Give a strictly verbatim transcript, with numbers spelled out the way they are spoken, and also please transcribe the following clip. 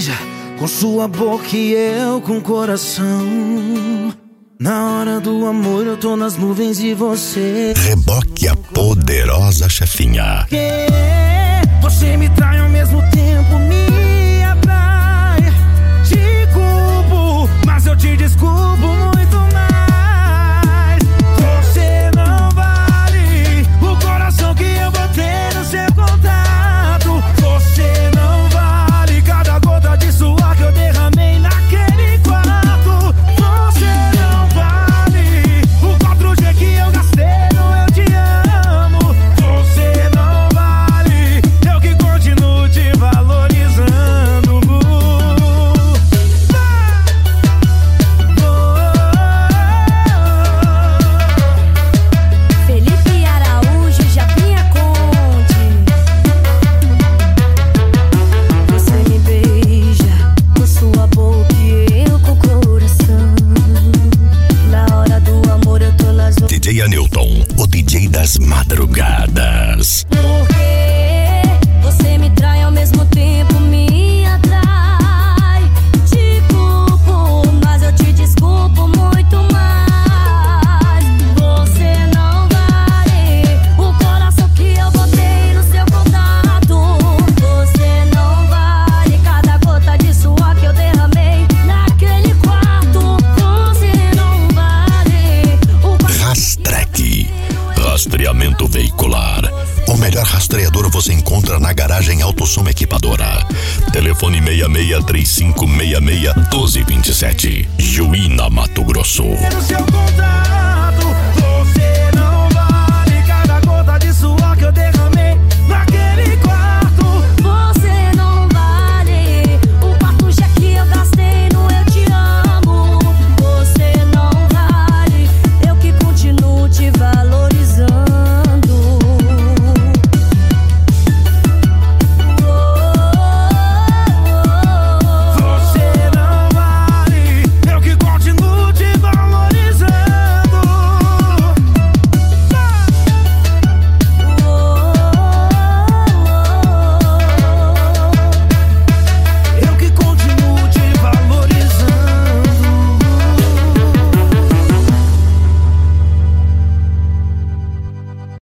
beija com sua boca e eu com o coração. Na hora do amor eu tô nas nuvens de você. Reboque a poderosa chefinha. Que você me trai ao mesmo tempo, me atrai. Te culpo, mas eu te desculpo muito mais. Você não vale o coração que eu botei no seu contato. Você não vale cada gota de suor que eu derramei naquele quarto. Você não vale o quatro G que eu gastei no eu te amo. Você não vale, eu que continuo te valorizando. Felipe Araújo, Japinha Conde. Você me beija com sua boca e eu com o coração. Na hora do amor eu tô nas D J Anilton, o D J das madrugadas. Porque você me trai ao mesmo tempo, me atrai. Te culpo, mas eu te desculpo muito mais. Você não vale o coração que eu botei no seu contato. Você não vale cada gota de suor que eu derramei naquele quarto. Você não vale o Rastrec, rastreamento veicular. O melhor rastreador você encontra na garagem Autosom Equipadora. Telefone seis seis três cinco seis seis um dois dois sete. Juína, Mato Grosso. No seu contato.